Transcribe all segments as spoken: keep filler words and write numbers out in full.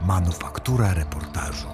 Manufaktura reportażu.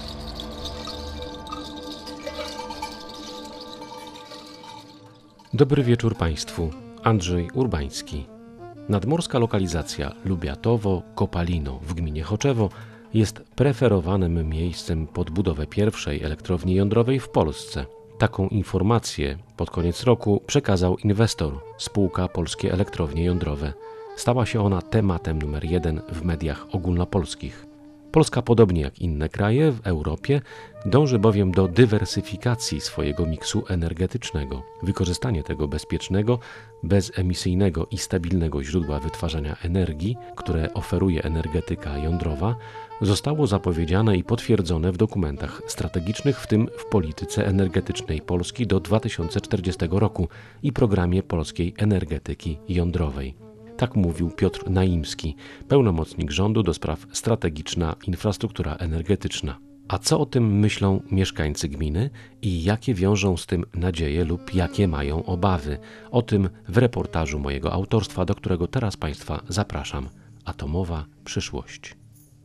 Dobry wieczór Państwu. Andrzej Urbański. Nadmorska lokalizacja Lubiatowo-Kopalino w gminie Choczewo jest preferowanym miejscem pod budowę pierwszej elektrowni jądrowej w Polsce. Taką informację pod koniec roku przekazał inwestor, spółka Polskie Elektrownie Jądrowe. Stała się ona tematem numer jeden w mediach ogólnopolskich. Polska, podobnie jak inne kraje w Europie, dąży bowiem do dywersyfikacji swojego miksu energetycznego. Wykorzystanie tego bezpiecznego, bezemisyjnego i stabilnego źródła wytwarzania energii, które oferuje energetyka jądrowa, zostało zapowiedziane i potwierdzone w dokumentach strategicznych, w tym w polityce energetycznej Polski do dwa tysiące czterdziestego roku i programie polskiej energetyki jądrowej. Tak mówił Piotr Naimski, pełnomocnik rządu do spraw strategiczna infrastruktura energetyczna. A co o tym myślą mieszkańcy gminy i jakie wiążą z tym nadzieje lub jakie mają obawy? O tym w reportażu mojego autorstwa, do którego teraz Państwa zapraszam. Atomowa przyszłość.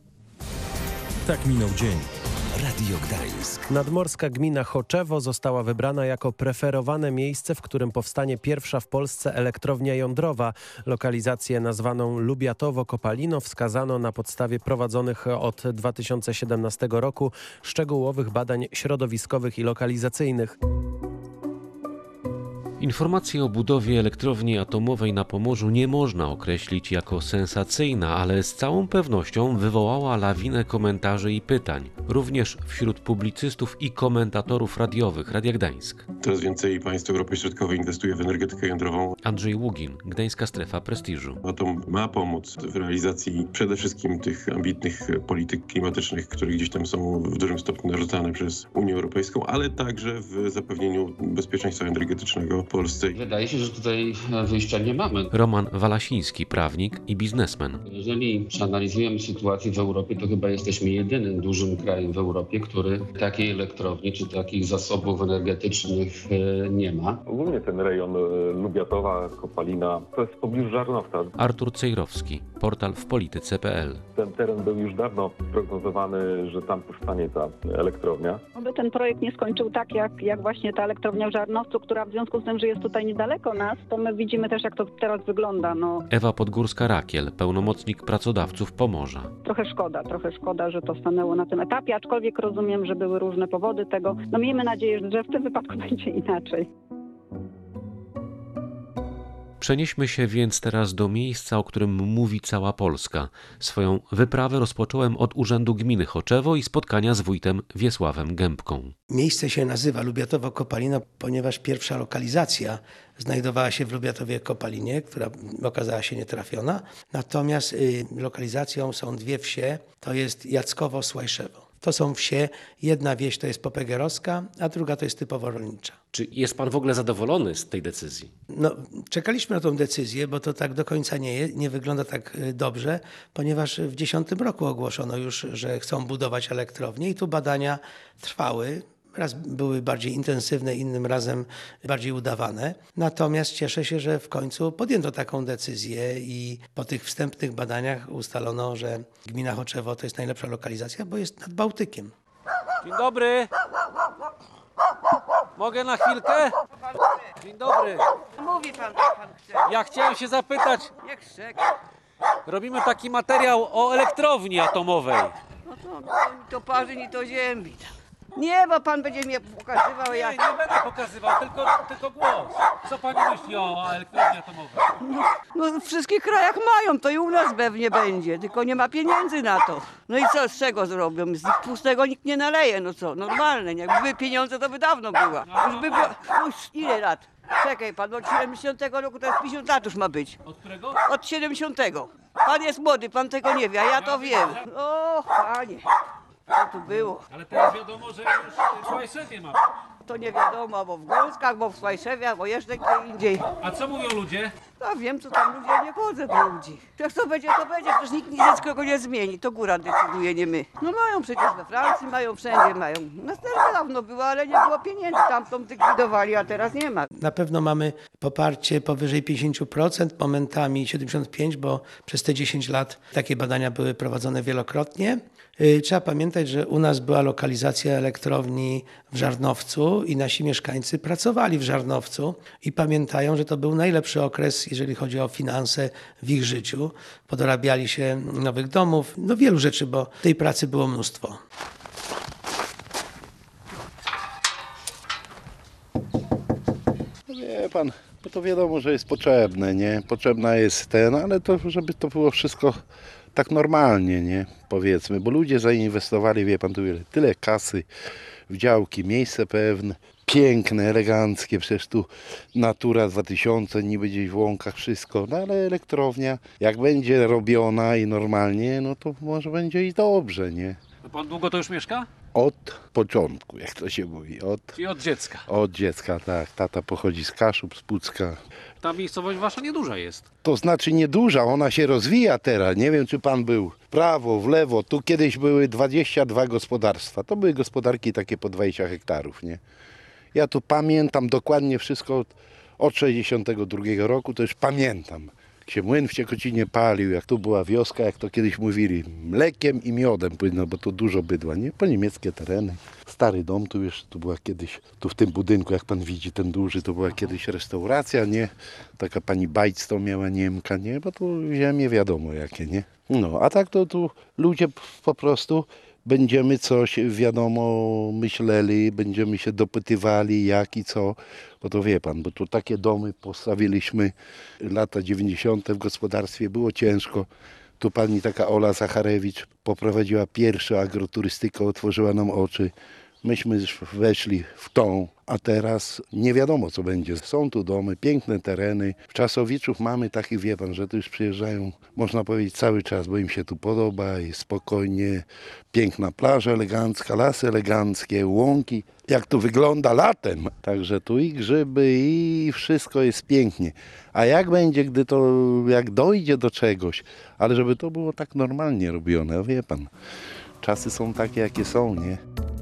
Tak minął dzień. Radio Gdańsk. Nadmorska gmina Choczewo została wybrana jako preferowane miejsce, w którym powstanie pierwsza w Polsce elektrownia jądrowa. Lokalizację nazwaną Lubiatowo-Kopalino wskazano na podstawie prowadzonych od dwa tysiące siedemnastego roku szczegółowych badań środowiskowych i lokalizacyjnych. Informację o budowie elektrowni atomowej na Pomorzu nie można określić jako sensacyjna, ale z całą pewnością wywołała lawinę komentarzy i pytań, również wśród publicystów i komentatorów radiowych Radia Gdańsk. Coraz więcej państw Europy Środkowej inwestuje w energetykę jądrową. Andrzej Ługin, Gdańska Strefa Prestiżu. Atom ma pomóc w realizacji przede wszystkim tych ambitnych polityk klimatycznych, które gdzieś tam są w dużym stopniu narzucane przez Unię Europejską, ale także w zapewnieniu bezpieczeństwa energetycznego w Polsce. Wydaje się, że tutaj wyjścia nie mamy. Roman Walasiński, prawnik i biznesmen. Jeżeli przeanalizujemy sytuację w Europie, to chyba jesteśmy jedynym dużym krajem w Europie, który takiej elektrowni czy takich zasobów energetycznych nie ma. Ogólnie ten rejon Lubiatowa, Kopalina to jest w pobliżu Żarnowca. Artur Cejrowski, portal w polityce kropka p l. Ten teren był już dawno prognozowany, że tam powstanie ta elektrownia. Oby ten projekt nie skończył tak, jak, jak właśnie ta elektrownia w Żarnowcu, która w związku z tym, że jest tutaj niedaleko nas, to my widzimy też, jak to teraz wygląda. No. Ewa Podgórska-Rakiel, pełnomocnik pracodawców Pomorza. Trochę szkoda, trochę szkoda, że to stanęło na tym etapie, aczkolwiek rozumiem, że były różne powody tego. No miejmy nadzieję, że w tym wypadku będzie inaczej. Przenieśmy się więc teraz do miejsca, o którym mówi cała Polska. Swoją wyprawę rozpocząłem od Urzędu Gminy Choczewo i spotkania z wójtem Wiesławem Gębką. Miejsce się nazywa Lubiatowo-Kopalino, ponieważ pierwsza lokalizacja znajdowała się w Lubiatowie-Kopalinie, która okazała się nietrafiona. Natomiast y, lokalizacją są dwie wsie, to jest Jackowo-Słajszewo. To są wsie, jedna wieś to jest Popegerowska, a druga to jest typowo rolnicza. Czy jest pan w ogóle zadowolony z tej decyzji? No, czekaliśmy na tą decyzję, bo to tak do końca nie, jest, nie wygląda tak dobrze, ponieważ w dziesiątym roku ogłoszono już, że chcą budować elektrownię i tu badania trwały. Raz były bardziej intensywne, innym razem bardziej udawane. Natomiast cieszę się, że w końcu podjęto taką decyzję i po tych wstępnych badaniach ustalono, że gmina Choczewo to jest najlepsza lokalizacja, bo jest nad Bałtykiem. Dzień dobry. Mogę na chwilkę? Dzień dobry. Mówi pan, co pan chce. Ja chciałem się zapytać, Niech czeka. robimy taki materiał o elektrowni atomowej. No to, no to ni to parzy, ni to ziemi. Nie, bo pan będzie mnie pokazywał Nie, jak... nie będę pokazywał, tylko, tylko głos. Co pani myśli o elektrowni atomowej? No w wszystkich krajach mają, to i u nas pewnie będzie, tylko nie ma pieniędzy na to. No i co z czego zrobią? Z pustego nikt nie naleje, no co, normalne. Jakby były pieniądze, to by dawno była. Już by była, no już ile lat? Czekaj pan, od siedemdziesiątego roku to jest pięćdziesiąt lat już ma być. Od którego? Od siedemdziesiątego. Pan jest młody, pan tego nie wie, a ja to wiem. O, panie. Co tu było? Ale teraz wiadomo, że już w Słajszewie ma. To nie wiadomo, bo w Gąskach, bo w Słajszewie, bo jeszcze gdzie indziej. A co mówią ludzie? Ja wiem, co tam ludzie, ja nie chodzę do ludzi. Jak to będzie, to będzie, przecież nikt nic kogo nie zmieni, to góra decyduje, nie my. No mają przecież we Francji, mają wszędzie, mają. U nas też dawno było, ale nie było pieniędzy, tamtą likwidowali, a teraz nie ma. Na pewno mamy poparcie powyżej pięćdziesiąt procent, momentami siedemdziesiąt pięć procent, bo przez te dziesięć lat takie badania były prowadzone wielokrotnie. Trzeba pamiętać, że u nas była lokalizacja elektrowni w Żarnowcu i nasi mieszkańcy pracowali w Żarnowcu i pamiętają, że to był najlepszy okres, jeżeli chodzi o finanse w ich życiu. Podorabiali się nowych domów, no wielu rzeczy, bo tej pracy było mnóstwo. Wie pan, bo to wiadomo, że jest potrzebne, nie? Potrzebna jest ten, ale to, żeby to było wszystko tak normalnie, nie? Powiedzmy, bo ludzie zainwestowali, wie pan, tu tyle kasy w działki, miejsce pewne, piękne, eleganckie, przecież tu Natura dwa tysiące, niby gdzieś w łąkach, wszystko, no ale elektrownia, jak będzie robiona i normalnie, no to może będzie i dobrze, nie? No pan długo to już mieszka? Od początku, jak to się mówi, od, Czyli od dziecka. od dziecka, tak. Tata pochodzi z Kaszub, z Pucka. Ta miejscowość wasza nieduża jest. To znaczy nieduża, ona się rozwija teraz. Nie wiem, czy pan był w prawo, w lewo. Tu kiedyś były dwadzieścia dwa gospodarstwa. To były gospodarki takie po dwadzieścia hektarów, nie? Ja tu pamiętam dokładnie wszystko od, od sześćdziesiątego drugiego roku, to już pamiętam. Jak się młyn w Ciekocinie palił, jak tu była wioska, jak to kiedyś mówili, mlekiem i miodem płynął, bo tu dużo bydła, nie? Po niemieckie tereny. Stary dom tu już, tu była kiedyś, tu w tym budynku, jak pan widzi, ten duży, to była kiedyś restauracja, nie? Taka pani Bajc to miała Niemka, nie? Bo tu ziemie wiadomo jakie, nie? No, a tak to tu ludzie po prostu będziemy coś, wiadomo, myśleli, będziemy się dopytywali jak i co, bo to wie pan, bo tu takie domy postawiliśmy lata dziewięćdziesiąte w gospodarstwie, było ciężko. Tu pani taka Ola Zacharewicz poprowadziła pierwszą agroturystykę, otworzyła nam oczy. Myśmy już weszli w tą, a teraz nie wiadomo co będzie. Są tu domy, piękne tereny. W Czasowiczów mamy takich, wie pan, że tu już przyjeżdżają, można powiedzieć, cały czas, bo im się tu podoba, jest spokojnie. Piękna plaża elegancka, lasy eleganckie, łąki. Jak tu wygląda latem. Także tu i grzyby, i wszystko jest pięknie. A jak będzie, gdy to, jak dojdzie do czegoś, ale żeby to było tak normalnie robione, wie pan. Czasy są takie, jakie są, nie?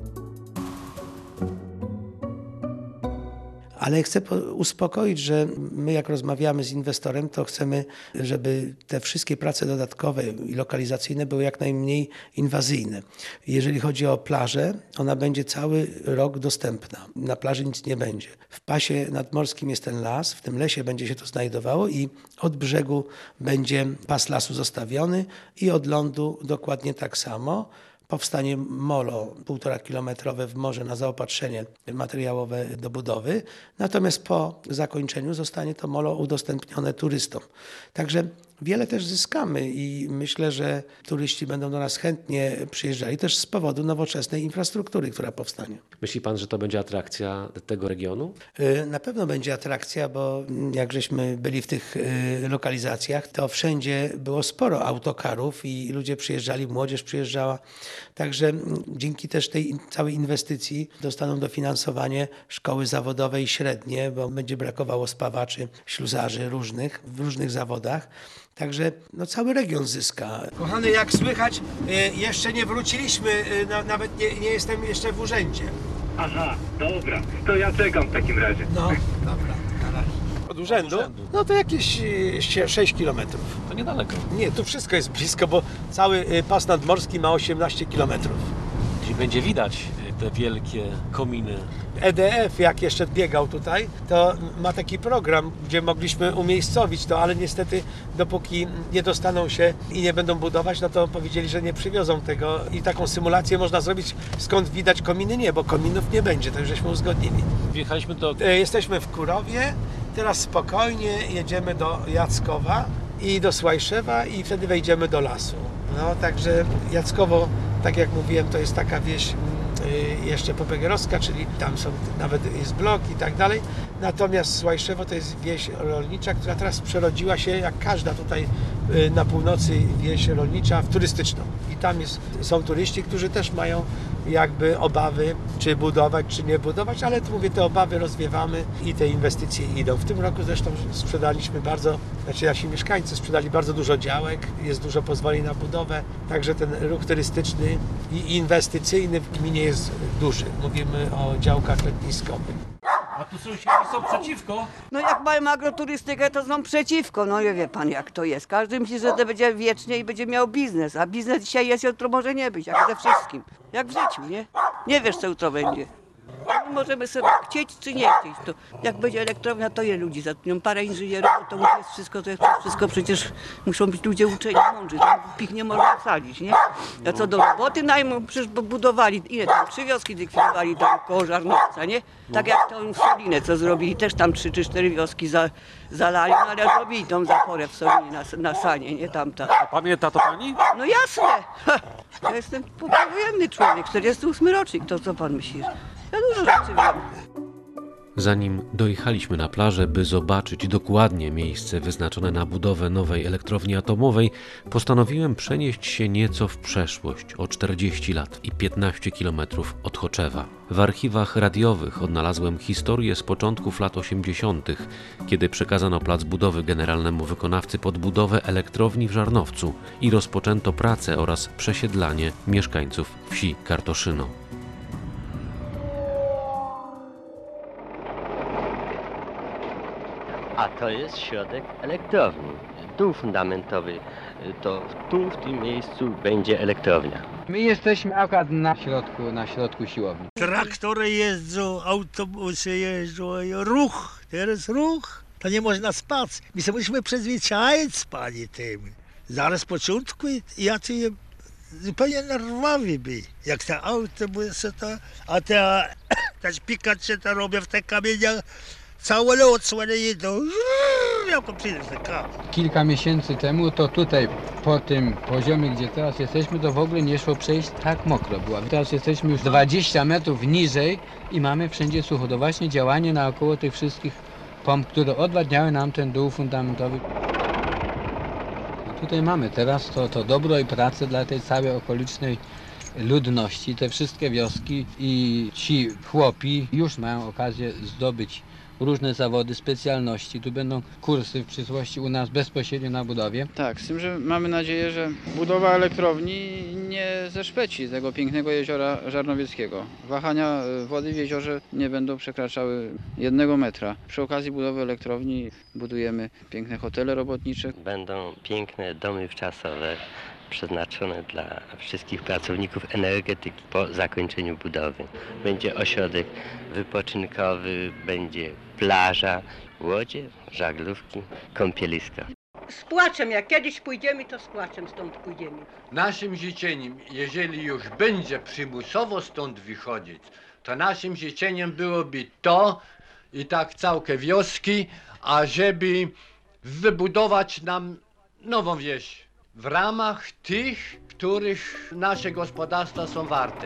Ale chcę uspokoić, że my jak rozmawiamy z inwestorem, to chcemy, żeby te wszystkie prace dodatkowe i lokalizacyjne były jak najmniej inwazyjne. Jeżeli chodzi o plażę, ona będzie cały rok dostępna. Na plaży nic nie będzie. W pasie nadmorskim jest ten las, w tym lesie będzie się to znajdowało i od brzegu będzie pas lasu zostawiony i od lądu dokładnie tak samo. Powstanie molo półtora kilometrowe w morze na zaopatrzenie materiałowe do budowy, natomiast po zakończeniu zostanie to molo udostępnione turystom. Także wiele też zyskamy i myślę, że turyści będą do nas chętnie przyjeżdżali też z powodu nowoczesnej infrastruktury, która powstanie. Myśli pan, że to będzie atrakcja tego regionu? Na pewno będzie atrakcja, bo jak żeśmy byli w tych lokalizacjach, to wszędzie było sporo autokarów i ludzie przyjeżdżali, młodzież przyjeżdżała. Także dzięki też tej całej inwestycji dostaną dofinansowanie szkoły zawodowe i średnie, bo będzie brakowało spawaczy, śluzarzy różnych, w różnych zawodach. Także no, cały region zyska. Kochany, jak słychać, jeszcze nie wróciliśmy, nawet nie, nie jestem jeszcze w urzędzie. Aha, dobra, to ja czekam w takim razie. No, dobra, na razie. Od urzędu? Od urzędu? No to jakieś sześć kilometrów. To niedaleko. Nie, tu wszystko jest blisko, bo cały pas nadmorski ma osiemnaście kilometrów. Gdzie będzie widać te wielkie kominy. E D F, jak jeszcze biegał tutaj, to ma taki program, gdzie mogliśmy umiejscowić to, ale niestety dopóki nie dostaną się i nie będą budować, no to powiedzieli, że nie przywiozą tego i taką symulację można zrobić, skąd widać kominy, nie, bo kominów nie będzie, to już żeśmy uzgodnili. Wjechaliśmy do... Jesteśmy w Kurowie, teraz spokojnie jedziemy do Jackowa i do Słajszewa i wtedy wejdziemy do lasu. No także Jackowo, tak jak mówiłem, to jest taka wieś jeszcze Popegeerowska, czyli tam są nawet jest blok i tak dalej. Natomiast Słajszewo to jest wieś rolnicza, która teraz przerodziła się, jak każda tutaj na północy wieś rolnicza, w turystyczną. I tam jest, są turyści, którzy też mają jakby obawy, czy budować, czy nie budować, ale tu mówię, te obawy rozwiewamy i te inwestycje idą. W tym roku zresztą sprzedaliśmy bardzo, znaczy nasi mieszkańcy sprzedali bardzo dużo działek, jest dużo pozwoleń na budowę, także ten ruch turystyczny i inwestycyjny w gminie jest duży. Mówimy o działkach letniskowych. A tu sąsiedzi są przeciwko? No jak mają agroturystykę, to są przeciwko. No nie wie pan, jak to jest. Każdy myśli, że to będzie wiecznie i będzie miał biznes. A biznes dzisiaj jest, jutro może nie być, jak ze wszystkim. Jak w życiu, nie? Nie wiesz, co jutro będzie. My możemy sobie chcieć czy nie chcieć. To jak będzie elektrownia, to je ludzi zatrudnią. Parę inżynierów, to jest wszystko, to jest wszystko przecież muszą być ludzie uczeni, mądrzy. Tam pich nie można wsadzić, nie? A co do roboty najmu, przecież budowali, ile tam, trzy wioski likwidowali tam koło Żarnowca, nie? Tak jak tą Solinę, co zrobili, też tam trzy czy cztery wioski za, zalali, no ale zrobili tą zaporę w Solinie na, na Sanie, nie tamta. A pamięta to pani? No jasne! Ha, ja jestem powojenny człowiek, czterdziesty ósmy rocznik, to co pan myślisz? Ja dużo rzeczy wiem. Zanim dojechaliśmy na plażę, by zobaczyć dokładnie miejsce wyznaczone na budowę nowej elektrowni atomowej, postanowiłem przenieść się nieco w przeszłość, o czterdzieści lat i piętnaście kilometrów od Choczewa. W archiwach radiowych odnalazłem historię z początków lat osiemdziesiątych, kiedy przekazano plac budowy generalnemu wykonawcy pod budowę elektrowni w Żarnowcu i rozpoczęto pracę oraz przesiedlanie mieszkańców wsi Kartoszyno. A to jest środek elektrowni. Dół fundamentowy, to tu w tym miejscu będzie elektrownia. My jesteśmy akurat na środku, na środku siłowni. Traktory jeżdżą, autobusy jeżdżą, ruch, teraz ruch, to nie można spać. My się musimy przyzwyczaić spanie tym. Zaraz z początku ja tu zupełnie nerwowy był. Jak te autobusy, to, a te, te szpikacze to robią w te kamieniach. Całe noc one jedą, jako przyjdę Kilka miesięcy temu to tutaj, po tym poziomie, gdzie teraz jesteśmy, to w ogóle nie szło przejść, tak mokro było. Teraz jesteśmy już dwadzieścia metrów niżej i mamy wszędzie sucho. To właśnie działanie naokoło tych wszystkich pomp, które odwadniały nam ten dół fundamentowy. No tutaj mamy teraz to, to dobro i pracę dla tej całej okolicznej ludności. Te wszystkie wioski i ci chłopi już mają okazję zdobyć różne zawody, specjalności. Tu będą kursy w przyszłości u nas bezpośrednio na budowie. Tak, z tym, że mamy nadzieję, że budowa elektrowni nie zeszpeci tego pięknego jeziora Żarnowieckiego. Wahania wody w jeziorze nie będą przekraczały jednego metra. Przy okazji budowy elektrowni budujemy piękne hotele robotnicze. Będą piękne domy wczasowe przeznaczone dla wszystkich pracowników energetyki po zakończeniu budowy. Będzie ośrodek wypoczynkowy, będzie plaża, łodzie, żaglówki, kąpieliska. Z płaczem, jak kiedyś pójdziemy, to z płaczem stąd pójdziemy. Naszym życzeniem, jeżeli już będzie przymusowo stąd wychodzić, to naszym życzeniem byłoby to i tak całe wioski, ażeby wybudować nam nową wieś. W ramach tych, których nasze gospodarstwa są warte.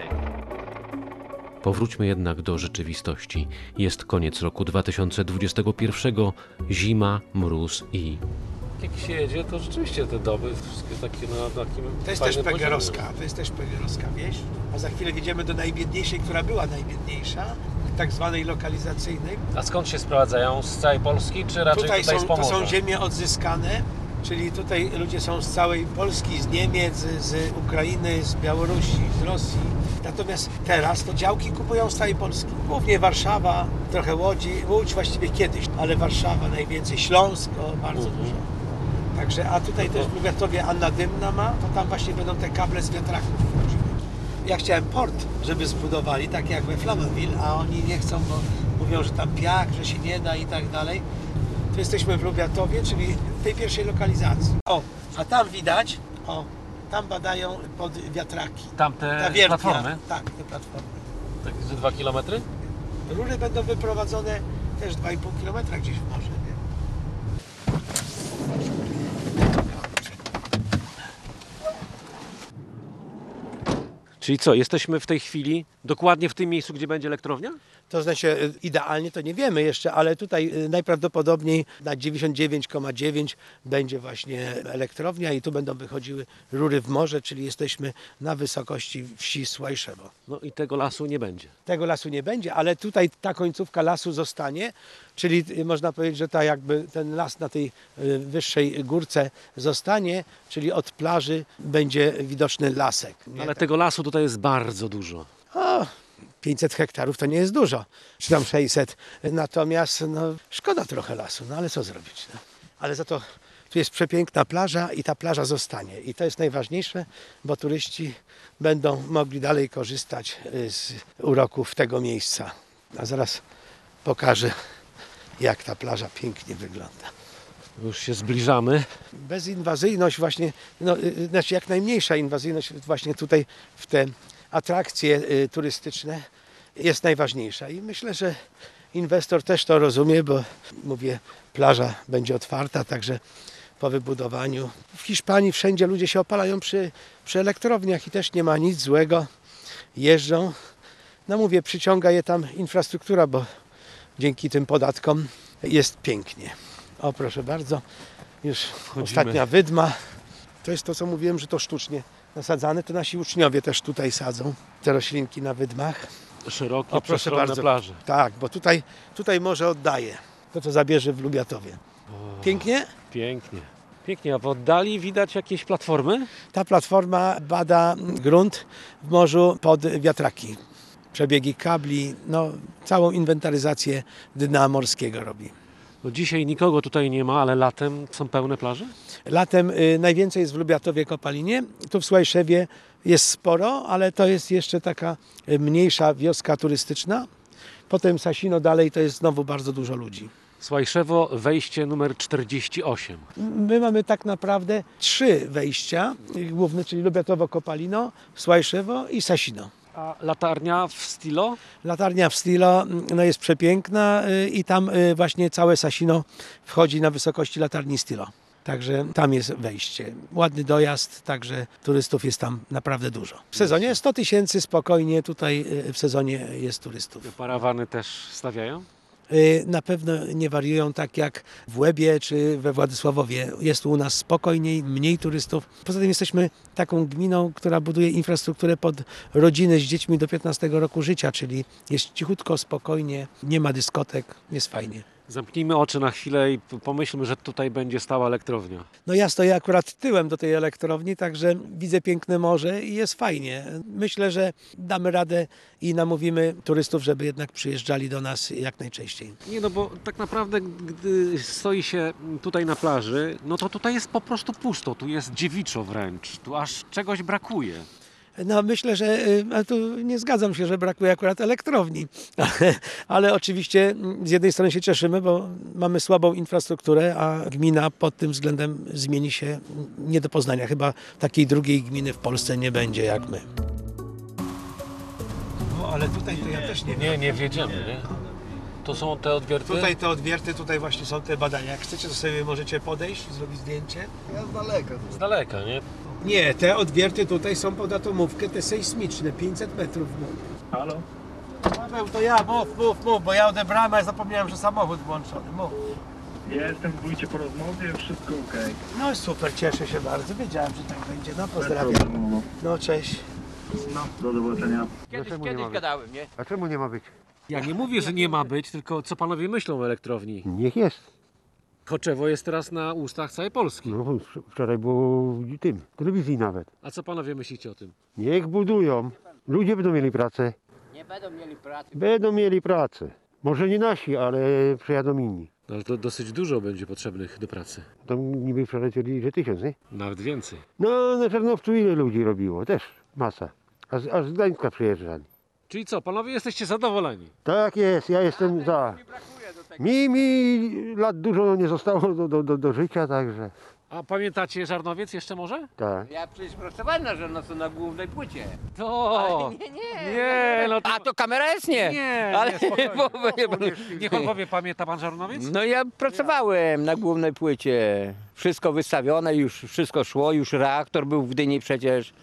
Powróćmy jednak do rzeczywistości. Jest koniec roku dwa tysiące dwudziestego pierwszego, zima, mróz i... Jak się jedzie, to rzeczywiście te domy, wszystkie takie na takim... To jest też Pegerowska, to jest też Pegerowska wieś. A za chwilę wjedziemy do najbiedniejszej, która była najbiedniejsza, tak zwanej lokalizacyjnej. A skąd się sprowadzają? Z całej Polski, czy raczej tutaj, tutaj z są, Pomorza? To są ziemie odzyskane. Czyli tutaj ludzie są z całej Polski, z Niemiec, z Ukrainy, z Białorusi, z Rosji. Natomiast teraz to działki kupują z całej Polski. Głównie Warszawa, trochę Łodzi, Łódź właściwie kiedyś, ale Warszawa najwięcej, Śląsko bardzo mhm. dużo. Także, a tutaj też w Lubiatowie Anna Dymna ma, to tam właśnie będą te kable z wiatraków wchodziły. Ja chciałem port, żeby zbudowali, tak jak we Flamanville, a oni nie chcą, bo mówią, że tam piach, że się nie da i tak dalej. Tu jesteśmy w Lubiatowie, czyli w tej pierwszej lokalizacji. O, a tam widać, o, tam badają pod wiatraki. Tam te platformy? Tak, te platformy. Tak, że dwa kilometry? Rury będą wyprowadzone też dwa i pół kilometra gdzieś w morze, nie? Czyli co, jesteśmy w tej chwili dokładnie w tym miejscu, gdzie będzie elektrownia? To znaczy idealnie to nie wiemy jeszcze, ale tutaj najprawdopodobniej na dziewięćdziesiąt dziewięć przecinek dziewięć będzie właśnie elektrownia i tu będą wychodziły rury w morze, czyli jesteśmy na wysokości wsi Słajszewo. No i tego lasu nie będzie. Tego lasu nie będzie, ale tutaj ta końcówka lasu zostanie, czyli można powiedzieć, że ta jakby ten las na tej wyższej górce zostanie, czyli od plaży będzie widoczny lasek. Nie? Ale tego lasu tutaj jest bardzo dużo. O, pięćset hektarów to nie jest dużo, czy tam sześćset. Natomiast no, szkoda trochę lasu, no ale co zrobić. No. Ale za to tu jest przepiękna plaża i ta plaża zostanie. I to jest najważniejsze, bo turyści będą mogli dalej korzystać z uroków tego miejsca. A zaraz pokażę, jak ta plaża pięknie wygląda. Już się zbliżamy. Bezinwazyjność właśnie, no, znaczy jak najmniejsza inwazyjność właśnie tutaj w te atrakcje y, turystyczne jest najważniejsza i myślę, że inwestor też to rozumie, bo mówię, plaża będzie otwarta, także po wybudowaniu. W Hiszpanii wszędzie ludzie się opalają przy, przy elektrowniach i też nie ma nic złego. Jeżdżą. No mówię, przyciąga je tam infrastruktura, bo dzięki tym podatkom jest pięknie. O, proszę bardzo, już Wchodzimy. Ostatnia wydma. To jest to, co mówiłem, że to sztucznie nasadzane, to nasi uczniowie też tutaj sadzą te roślinki na wydmach. Szerokie, przestronne plaże. Tak, bo tutaj, tutaj morze oddaje to, co zabierze w Lubiatowie. O, pięknie? Pięknie. Pięknie, a w oddali widać jakieś platformy? Ta platforma bada grunt w morzu pod wiatraki. Przebiegi kabli, no całą inwentaryzację dna morskiego robi. No dzisiaj nikogo tutaj nie ma, ale latem są pełne plaże? Latem y, najwięcej jest w Lubiatowie Kopalinie. Tu w Słajszewie jest sporo, ale to jest jeszcze taka y, mniejsza wioska turystyczna. Potem Sasino dalej to jest znowu bardzo dużo ludzi. Słajszewo, wejście numer czterdzieści osiem. My mamy tak naprawdę trzy wejścia główne, czyli Lubiatowo Kopalino, Słajszewo i Sasino. A latarnia w Stilo? Latarnia w Stilo no jest przepiękna y, i tam y, właśnie całe Sasino wchodzi na wysokości latarni Stilo. Także tam jest wejście. Ładny dojazd, także turystów jest tam naprawdę dużo. W sezonie sto tysięcy spokojnie tutaj y, w sezonie jest turystów. Parawany też stawiają? Na pewno nie wariują tak jak w Łebie czy we Władysławowie. Jest u nas spokojniej, mniej turystów. Poza tym jesteśmy taką gminą, która buduje infrastrukturę pod rodziny z dziećmi do piętnastego roku życia, czyli jest cichutko, spokojnie, nie ma dyskotek, jest fajnie. Zamknijmy oczy na chwilę i pomyślmy, że tutaj będzie stała elektrownia. No ja stoję akurat tyłem do tej elektrowni, także widzę piękne morze i jest fajnie. Myślę, że damy radę i namówimy turystów, żeby jednak przyjeżdżali do nas jak najczęściej. Nie, no bo tak naprawdę, gdy stoi się tutaj na plaży, no to tutaj jest po prostu pusto, tu jest dziewiczo wręcz, tu aż czegoś brakuje. No myślę, że ale tu nie zgadzam się, że brakuje akurat elektrowni, ale, ale oczywiście z jednej strony się cieszymy, bo mamy słabą infrastrukturę, a gmina pod tym względem zmieni się nie do poznania. Chyba takiej drugiej gminy w Polsce nie będzie jak my. No ale tutaj to ja też nie wiem. Nie, nie wiedziemy, nie? To są te odwierty? Tutaj te odwierty, tutaj właśnie są te badania. Jak chcecie, to sobie możecie podejść, zrobić zdjęcie. Ja z daleka. Z daleka, nie? Nie, te odwierty tutaj są pod atomówkę, te sejsmiczne, pięćset metrów. Halo? Paweł, to ja, mów, mów, mów, bo ja odebrałem, a ja zapomniałem, że samochód włączony, mów. Ja jestem w wójcie po rozmowie, wszystko okej. Okay. No super, cieszę się bardzo, wiedziałem, że tak będzie, no pozdrawiam. No cześć. No, do zobaczenia. Kiedyś, kiedyś gadałem, nie? A czemu nie ma być? Ja nie mówię, że nie ma być, tylko co panowie myślą o elektrowni? Niech jest. Choczewo jest teraz na ustach całej Polski. No, wczoraj było w tym, telewizji nawet. A co panowie myślicie o tym? Niech budują. Ludzie będą mieli pracę. Nie będą mieli pracy. Będą mieli pracę. Może nie nasi, ale przyjadą inni. No, ale to dosyć dużo będzie potrzebnych do pracy. Tam niby przelecieli, że tysiąc, nie? Nawet więcej. No, na Czarnowcu ile ludzi robiło? Też masa. Aż, aż z Gdańska przyjeżdżali. Czyli co, panowie jesteście zadowoleni? Tak jest, ja jestem za. Mi, mi lat dużo nie zostało do, do, do, do życia, także... A pamiętacie Żarnowiec jeszcze może? Tak. Ja przecież pracowałem na Żarnowcu na głównej płycie. To... Ale nie, nie. Nie, no to... A to kamera jest nie? Nie, ale nie, spokojnie. bo, bo, Niech pan powie, pamięta pan Żarnowiec? No ja pracowałem na głównej płycie. Wszystko wystawione, już wszystko szło, już reaktor był w Gdyni przecież.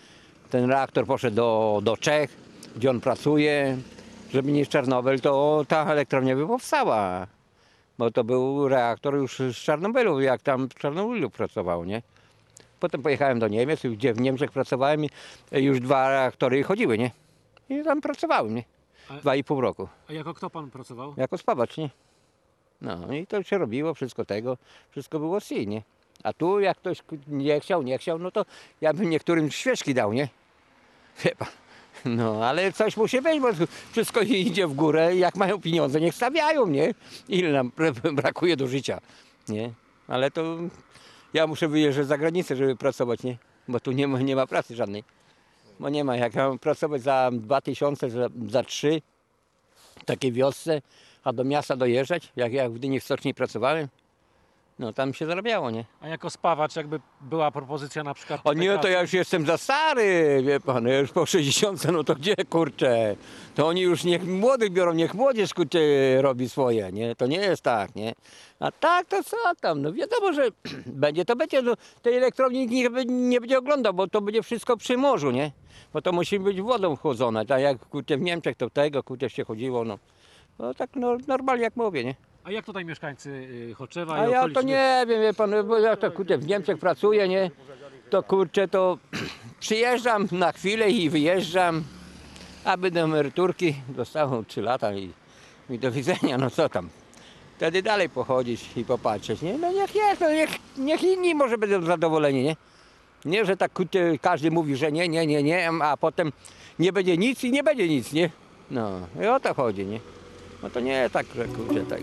ten reaktor poszedł do, do Czech, gdzie on pracuje. Żeby nie Czarnobyl, to ta elektrownia by powstała. Bo to był reaktor już z Czarnobylu, jak tam w Czarnobylu pracował, nie? Potem pojechałem do Niemiec, gdzie w Niemczech pracowałem i już dwa reaktory chodziły, nie? I tam pracowałem, nie? Dwa i pół roku. A jako kto pan pracował? Jako spawacz, nie? No i to się robiło, wszystko tego, wszystko było si, nie? A tu jak ktoś nie chciał, nie chciał, no to ja bym niektórym świeczki dał, nie? Wie pan. No, ale coś musi być, bo wszystko idzie w górę. Jak mają pieniądze, niech stawiają, nie? Ile nam brakuje do życia, nie? Ale to ja muszę wyjeżdżać za granicę, żeby pracować, nie? Bo tu nie ma, nie ma pracy żadnej. Bo nie ma, jak ja mam pracować za dwa tysiące, za, za trzy, w takiej wiosce, a do miasta dojeżdżać, jak ja w Gdyni w stoczni pracowałem, no tam się zarabiało, nie? A jako spawacz jakby była propozycja na przykład... O nie, to ja już jestem za stary, wie pan, ja już po sześćdziesiątce, no to gdzie, kurczę? To oni już niech młodych biorą, niech młodzież, kurczę, robi swoje, nie? To nie jest tak, nie? A tak, to co tam? No wiadomo, że będzie, to będzie, no, tej elektrowni nikt nie, nie będzie oglądał, bo to będzie wszystko przy morzu, nie? Bo to musi być wodą chłodzone, tak jak, kurczę, w Niemczech to tego, kurczę, się chodziło, no. No tak no, normalnie jak mówię, nie? A jak tutaj mieszkańcy y, Choczewa A i ja okolicznych... to nie wiem, wie pan, bo ja to kurczę w Niemczech pracuję, nie? To kurczę to przyjeżdżam na chwilę i wyjeżdżam, aby do emeryturki dostałem trzy lata i, i do widzenia, no co tam. Wtedy dalej pochodzić i popatrzeć, nie? No niech jest, no niech, niech inni może będą zadowoleni, nie? Nie, że tak kurczę, każdy mówi, że nie, nie, nie, nie, a potem nie będzie nic i nie będzie nic, nie? No i o to chodzi, nie? No to nie tak, że kurczę tak.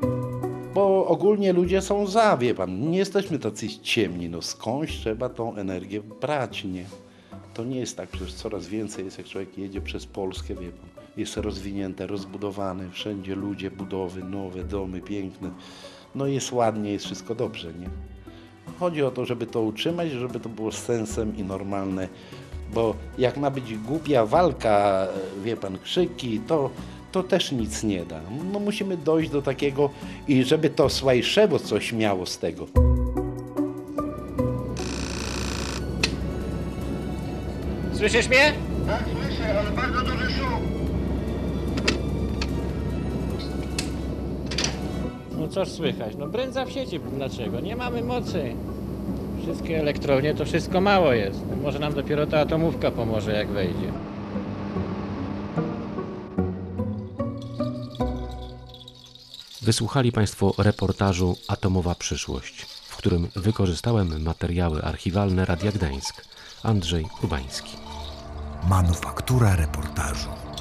Bo ogólnie ludzie są za, wie pan, nie jesteśmy tacy ciemni, no skądś trzeba tą energię brać, nie? To nie jest tak, przecież coraz więcej jest, jak człowiek jedzie przez Polskę, wie pan, jest rozwinięte, rozbudowane, wszędzie ludzie, budowy, nowe domy, piękne, no jest ładnie, jest wszystko dobrze, nie? Chodzi o to, żeby to utrzymać, żeby to było z sensem i normalne, bo jak ma być głupia walka, wie pan, krzyki, to to też nic nie da. No musimy dojść do takiego i żeby to Swajszewo coś miało z tego. Słyszysz mnie? Tak, słyszę, ale bardzo duży szum. No cóż słychać? No brędza w sieci. Dlaczego? Nie mamy mocy. Wszystkie elektrownie to wszystko mało jest. Może nam dopiero ta atomówka pomoże, jak wejdzie. Wysłuchali Państwo reportażu Atomowa przyszłość, w którym wykorzystałem materiały archiwalne Radia Gdańsk. Andrzej Urbański. Manufaktura reportażu.